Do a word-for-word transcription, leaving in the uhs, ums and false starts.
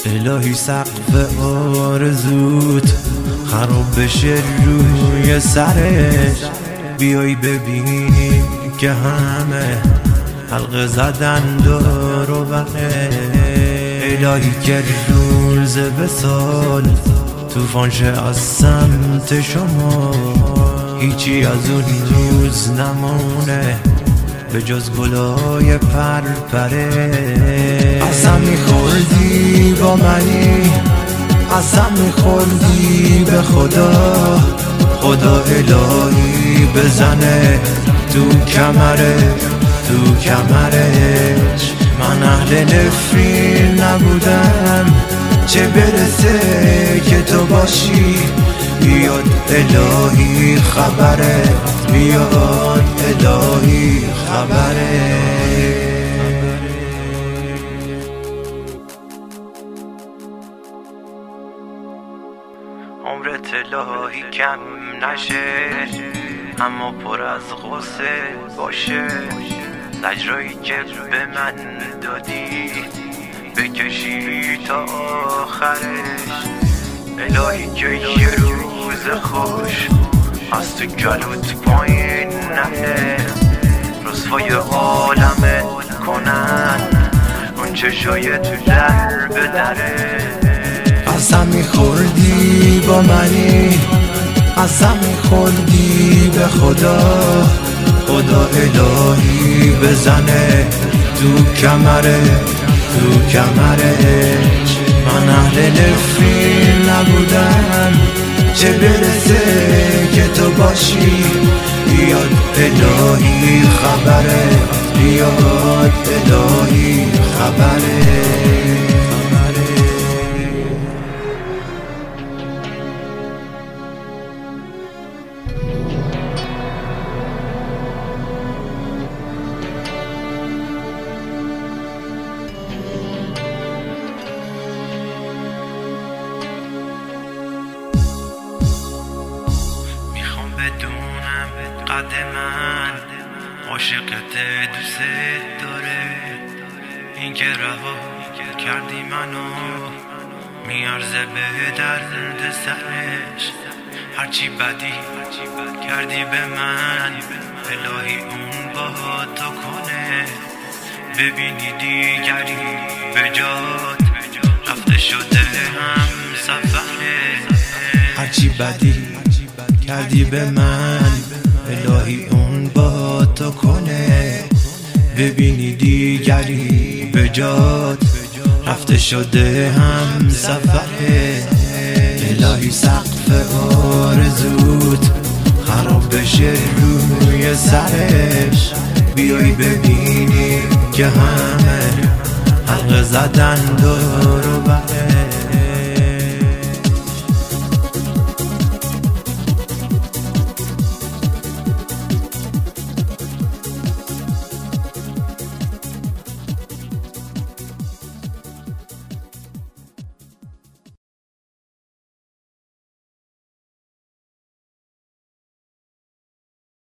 الهی سقف آرزوت خراب بشه روی سرش، بیای ببینی که همه حلقه زدن دور و بره. الهی که روز وصال طوفان شه از سمت شما، هیچی از اون روز نمونه به جز گلای پرپره. قسم میخوردی با منی، قسم میخوردی به خدا، خدا الهی بزنه تو کمره تو کمرش. من اهل نفرین نبودم، چه برسه که تو باشی. بیاد الهی خبره، بیاد الهی خبره. عمرت الهی کم نشه، اما پر از غصه باشه. زجرایی که به من دادی بکشی تا آخرش. الهی که یه روز خوش از تو گلوت پایین نره، رسوای عالمت کنن اون چشای تو در به دره. قسم میخوردی با منی، قسم میخوردی به خدا، خدا الهی بزنه تو کمره تو کمرش. من اهل نفرین نبودم، چه برسه که تو باشی. بیاد الهی خبره، بیاد الهی خبره. بدونم قد من عاشقت دوست داره، این که رها کردی منو میارزه به درد سرش. هرچی بدی کردی به من الهی اون با تو کنه، ببینی دیگری به جات رفته شده هم سفره. هرچی بدی کردی به من الهی اون با تو کنه، ببینی دیگری به جات رفته شده هم سفره. الهی سقف آرزوت خراب بشه روی سرش، بیای ببینی که همه حلقه زدن دور و بره.